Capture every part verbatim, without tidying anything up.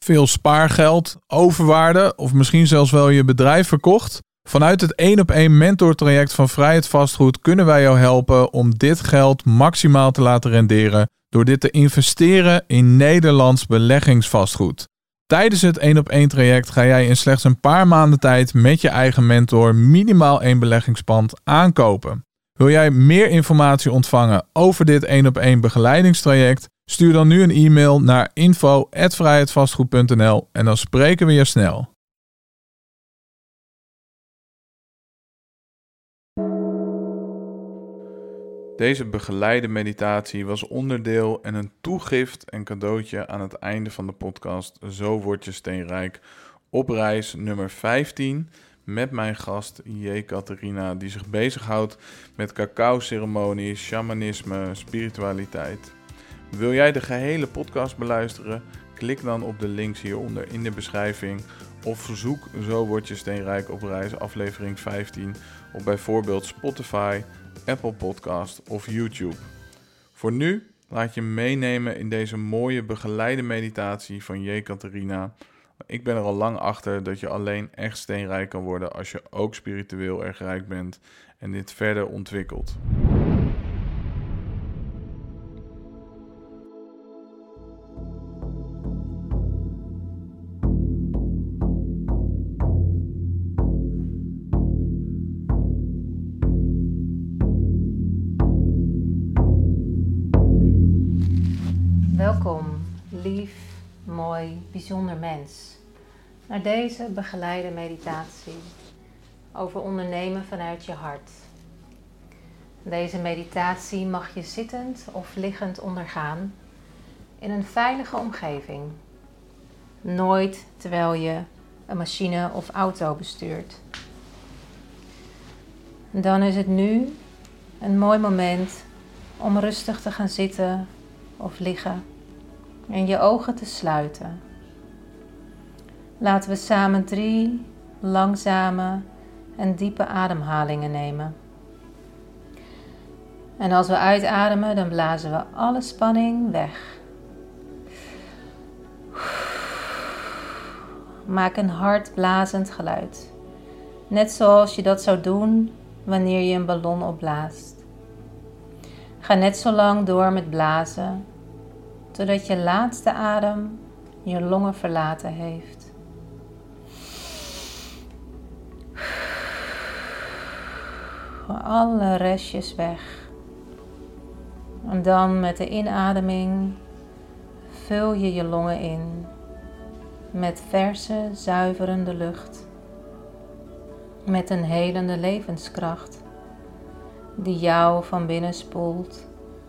veel spaargeld, overwaarde of misschien zelfs wel je bedrijf verkocht? Vanuit het één op één mentortraject van Vrijheid Vastgoed kunnen wij jou helpen om dit geld maximaal te laten renderen door dit te investeren in Nederlands beleggingsvastgoed. Tijdens het één op één traject ga jij in slechts een paar maanden tijd met je eigen mentor minimaal één beleggingspand aankopen. Wil jij meer informatie ontvangen over dit één op één begeleidingstraject? Stuur dan nu een e-mail naar info at vrijheidvastgoed punt n l en dan spreken we je snel. Deze begeleide meditatie was onderdeel en een toegift en cadeautje aan het einde van de podcast Zo word je steenrijk op reis nummer vijftien met mijn gast Jekaterina, die zich bezighoudt met cacao-ceremonies, shamanisme, spiritualiteit. Wil jij de gehele podcast beluisteren? Klik dan op de links hieronder in de beschrijving of zoek Zo word je steenrijk op reis aflevering vijftien op bijvoorbeeld Spotify, Apple Podcast of YouTube. Voor nu laat je meenemen in deze mooie begeleide meditatie van Jekaterina. Ik ben er al lang achter dat je alleen echt steenrijk kan worden als je ook spiritueel erg rijk bent en dit verder ontwikkelt. Welkom, lief, mooi, bijzonder mens, naar deze begeleide meditatie over ondernemen vanuit je hart. Deze meditatie mag je zittend of liggend ondergaan in een veilige omgeving. Nooit terwijl je een machine of auto bestuurt. Dan is het nu een mooi moment om rustig te gaan zitten of liggen en je ogen te sluiten. Laten we samen drie langzame en diepe ademhalingen nemen. En als we uitademen, dan blazen we alle spanning weg. Maak een hard blazend geluid. Net zoals je dat zou doen wanneer je een ballon opblaast. Ga net zo lang door met blazen, totdat je laatste adem je longen verlaten heeft. Alle restjes weg. En dan met de inademing vul je je longen in met verse, zuiverende lucht. Met een helende levenskracht die jou van binnen spoelt.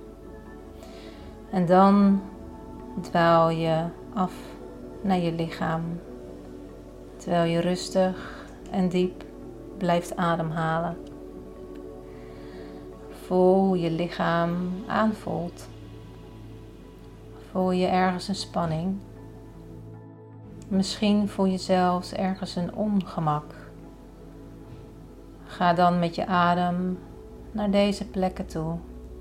En dan dwaal je af naar je lichaam, terwijl je rustig en diep blijft ademhalen. Voel hoe je lichaam aanvoelt. Voel je ergens een spanning. Misschien voel je zelfs ergens een ongemak. Ga dan met je adem naar deze plekken toe.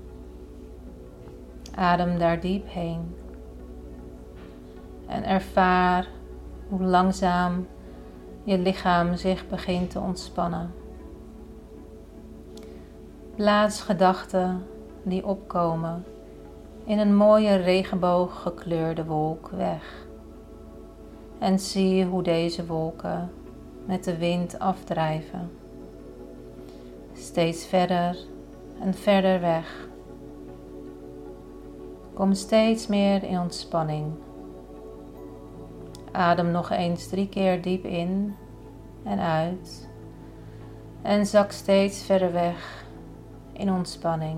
Adem daar diep heen. En ervaar hoe langzaam je lichaam zich begint te ontspannen. Plaats gedachten die opkomen in een mooie regenboog gekleurde wolk weg. En zie hoe deze wolken met de wind afdrijven. Steeds verder en verder weg. Kom steeds meer in ontspanning. Adem nog eens drie keer diep in en uit. En zak steeds verder weg in ontspanning.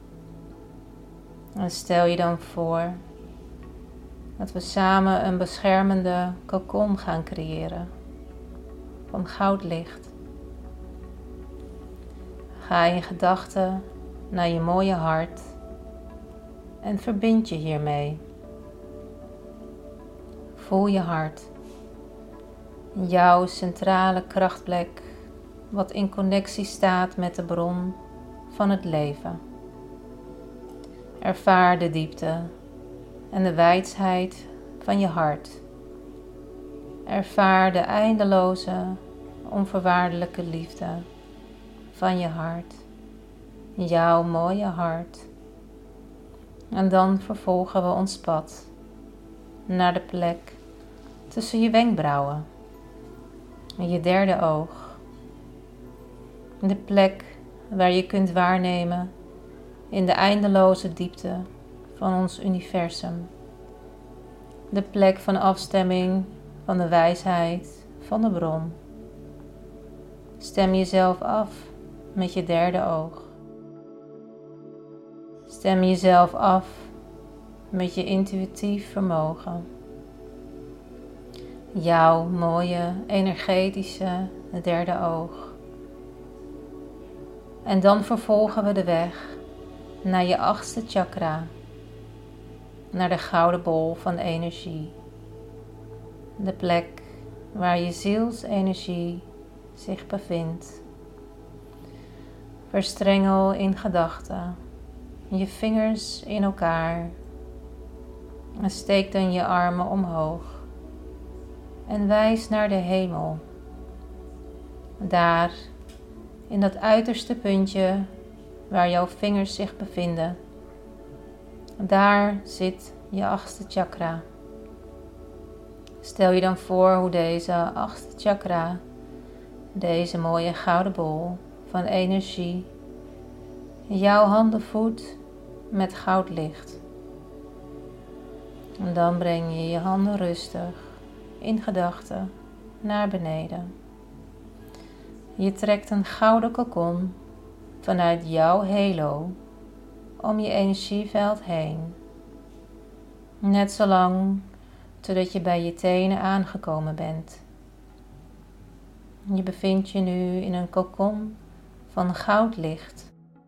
En stel je dan voor dat we samen een beschermende cocon gaan creëren van goudlicht. Ga in gedachten naar je mooie hart en verbind je hiermee. Voel je hart, jouw centrale krachtplek, wat in connectie staat met de bron van het leven. Ervaar de diepte en de wijsheid van je hart Ervaar de eindeloze, onvoorwaardelijke liefde van je hart, jouw mooie hart. En dan vervolgen we ons pad naar de plek tussen je wenkbrauwen en je derde oog. De plek waar je kunt waarnemen in de eindeloze diepte van ons universum. De plek van afstemming van de wijsheid van de bron. Stem jezelf af met je derde oog. Stem jezelf af met je intuïtief vermogen. Jouw mooie, energetische derde oog. En dan vervolgen we de weg naar je achtste chakra. Naar de gouden bol van energie. De plek waar je zielsenergie zich bevindt. Verstrengel in gedachten je vingers in elkaar en steek dan je armen omhoog en wijs naar de hemel. Daar, in dat uiterste puntje waar jouw vingers zich bevinden, daar zit je achtste chakra. Stel je dan voor hoe deze achtste chakra, deze mooie gouden bol van energie, jouw handen voedt met goudlicht. En dan breng je je handen rustig in gedachten naar beneden. Je trekt een gouden kokon vanuit jouw halo om je energieveld heen. Net zolang totdat je bij je tenen aangekomen bent. Je bevindt je nu in een kokon van goudlicht.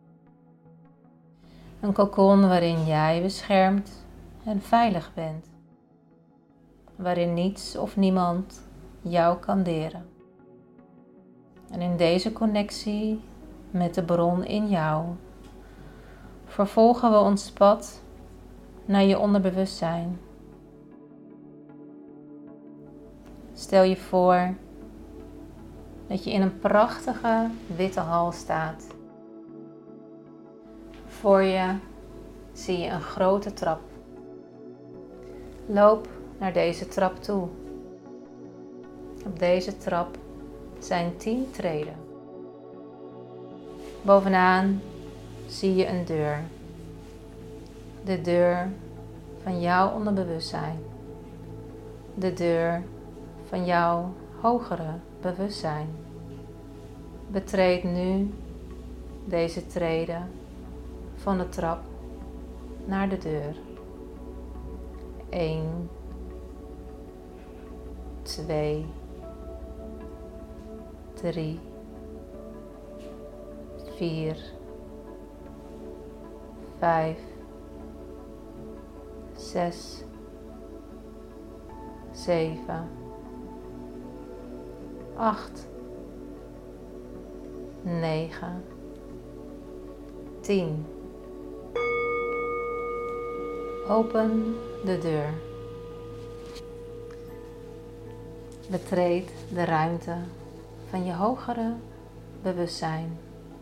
Een kokon waarin jij beschermd en veilig bent. Waarin niets of niemand jou kan deren. En in deze connectie met de bron in jou vervolgen we ons pad naar je onderbewustzijn. Stel je voor dat je in een prachtige witte hal staat. Voor je zie je een grote trap. Loop naar deze trap toe. Op deze trap zijn tien treden. Bovenaan zie je een deur. De deur van jouw onderbewustzijn. De deur van jouw hogere bewustzijn. Betreed nu deze treden van de trap naar de deur. één, twee, drie, vier, vijf, zes, zeven, acht, negen, tien. Open de deur. Betreed de ruimte van je hogere bewustzijn.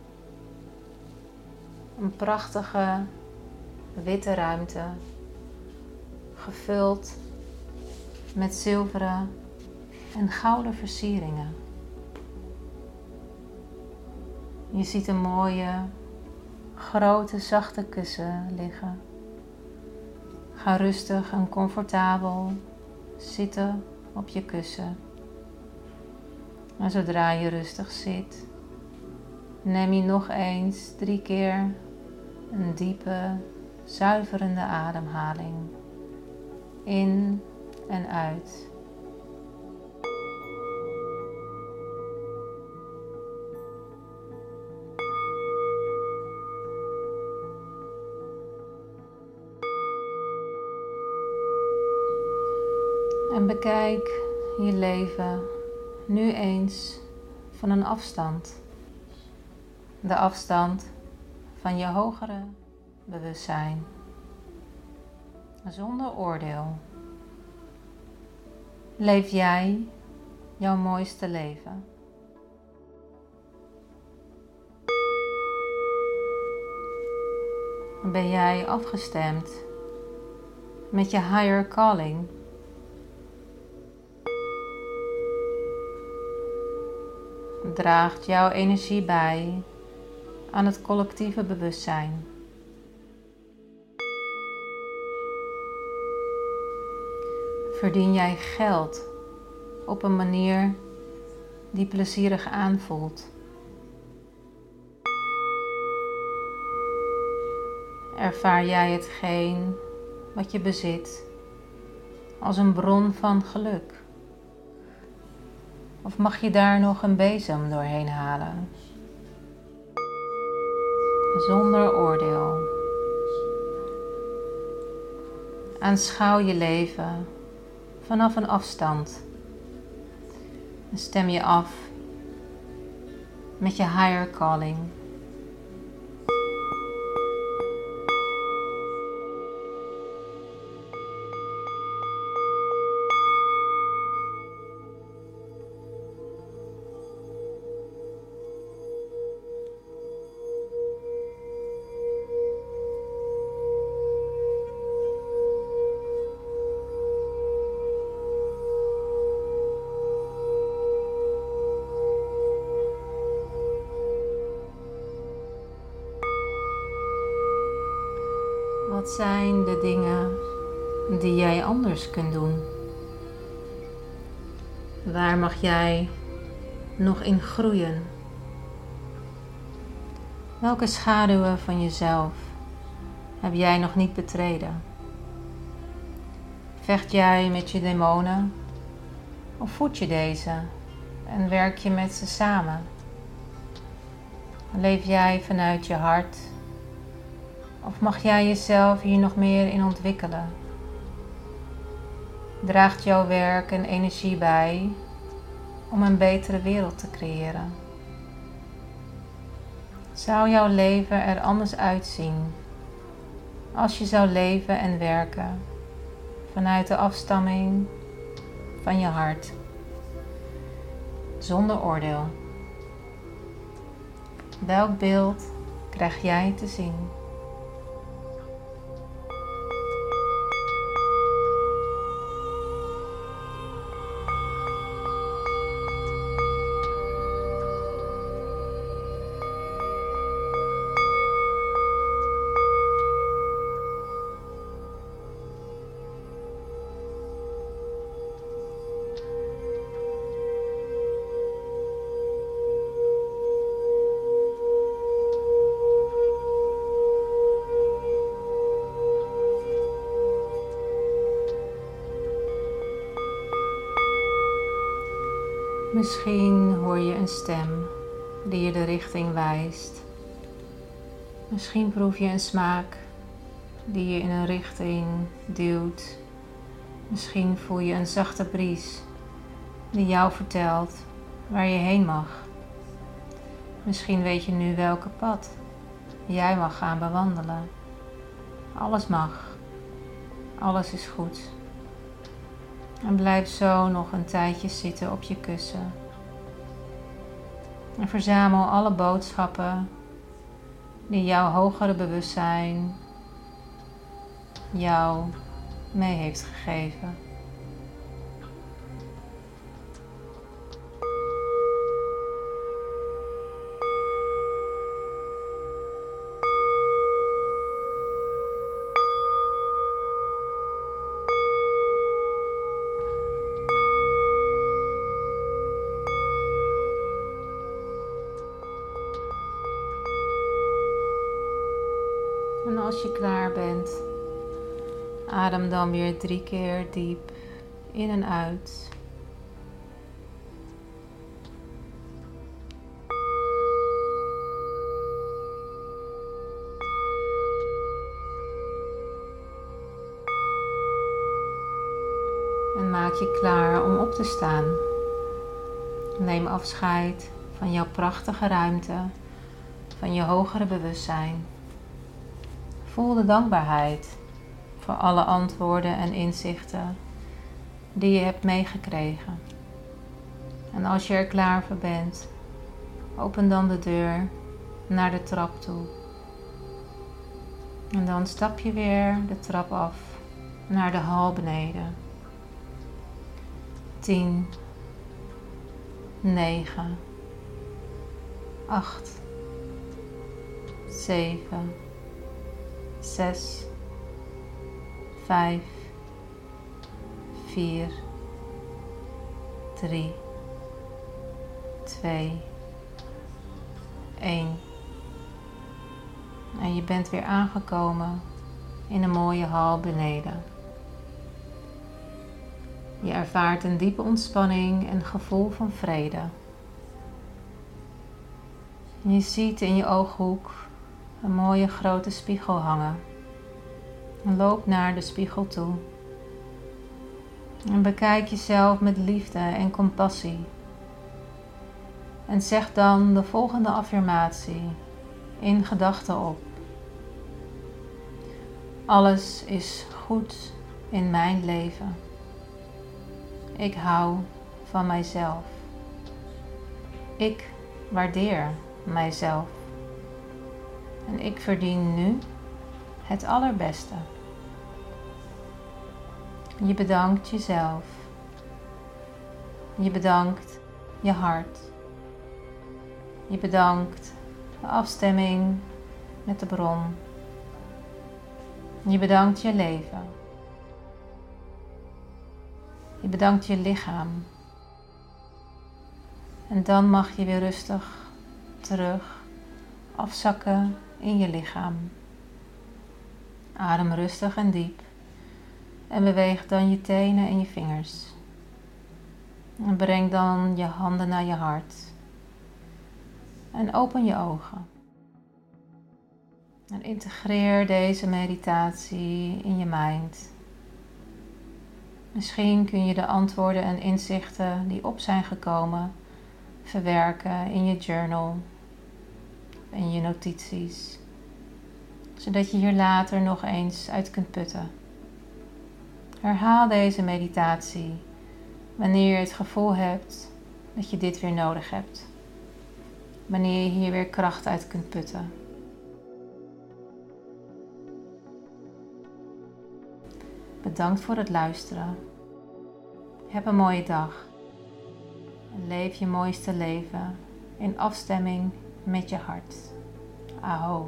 Een prachtige witte ruimte, gevuld met zilveren en gouden versieringen. Je ziet een mooie, grote, zachte kussen liggen. Ga rustig en comfortabel zitten op je kussen. En zodra je rustig zit, neem je nog eens drie keer een diepe, zuiverende ademhaling. In en uit. En bekijk je leven nu eens van een afstand. De afstand van je hogere bewustzijn. Zonder oordeel. Leef jij jouw mooiste leven? Ben jij afgestemd met je higher calling? Draagt jouw energie bij aan het collectieve bewustzijn? Verdien jij geld op een manier die plezierig aanvoelt? Ervaar jij hetgeen wat je bezit als een bron van geluk? Of mag je daar nog een bezem doorheen halen? Zonder oordeel. Aanschouw je leven vanaf een afstand. En stem je af met je higher calling. Wat zijn de dingen die jij anders kunt doen? Waar mag jij nog in groeien? Welke schaduwen van jezelf heb jij nog niet betreden? Vecht jij met je demonen of voed je deze en werk je met ze samen? Leef jij vanuit je hart? Of mag jij jezelf hier nog meer in ontwikkelen? Draagt jouw werk en energie bij om een betere wereld te creëren? Zou jouw leven er anders uitzien als je zou leven en werken vanuit de afstamming van je hart, zonder oordeel? Welk beeld krijg jij te zien? Misschien hoor je een stem die je de richting wijst. Misschien proef je een smaak die je in een richting duwt. Misschien voel je een zachte bries die jou vertelt waar je heen mag. Misschien weet je nu welke pad jij mag gaan bewandelen. Alles mag. Alles is goed. En blijf zo nog een tijdje zitten op je kussen. En verzamel alle boodschappen die jouw hogere bewustzijn jou mee heeft gegeven. En als je klaar bent, adem dan weer drie keer diep in en uit. En maak je klaar om op te staan. Neem afscheid van jouw prachtige ruimte, van je hogere bewustzijn. Voel de dankbaarheid voor alle antwoorden en inzichten die je hebt meegekregen. En als je er klaar voor bent, open dan de deur naar de trap toe. En dan stap je weer de trap af naar de hal beneden. tien, negen, acht, zeven, zes, vijf, vier, drie, twee, één. En je bent weer aangekomen in een mooie hal beneden. Je ervaart een diepe ontspanning en gevoel van vrede. Je ziet in je ooghoek een mooie grote spiegel hangen. Loop naar de spiegel toe. En bekijk jezelf met liefde en compassie. En zeg dan de volgende affirmatie in gedachten op. Alles is goed in mijn leven. Ik hou van mijzelf. Ik waardeer mijzelf. En ik verdien nu het allerbeste. Je bedankt jezelf. Je bedankt je hart. Je bedankt de afstemming met de bron. Je bedankt je leven. Je bedankt je lichaam. En dan mag je weer rustig terug afzakken in je lichaam. Adem rustig en diep. En beweeg dan je tenen en je vingers. En breng dan je handen naar je hart. En open je ogen. En integreer deze meditatie in je mind. Misschien kun je de antwoorden en inzichten die op zijn gekomen verwerken in je journal, in je notities, zodat je hier later nog eens uit kunt putten. Herhaal deze meditatie wanneer je het gevoel hebt dat je dit weer nodig hebt, wanneer je hier weer kracht uit kunt putten. Bedankt voor het luisteren. Heb een mooie dag. En leef je mooiste leven in afstemming met je hart. Aho.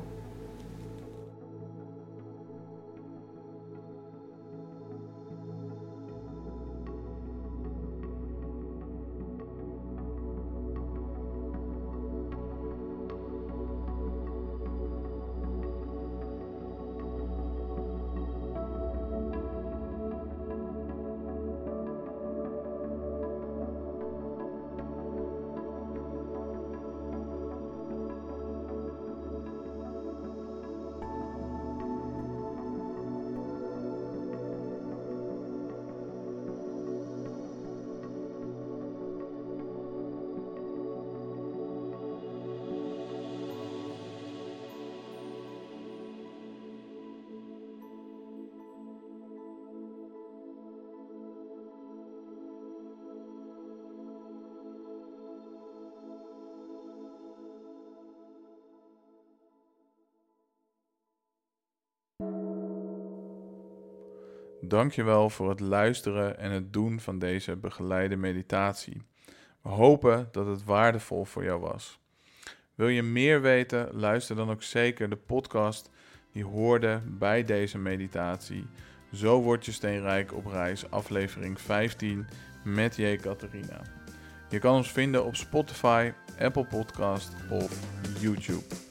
Dankjewel voor het luisteren en het doen van deze begeleide meditatie. We hopen dat het waardevol voor jou was. Wil je meer weten? Luister dan ook zeker de podcast die hoorde bij deze meditatie. Zo word je steenrijk op reis, aflevering vijftien met Jekaterina. Je kan ons vinden op Spotify, Apple Podcast of YouTube.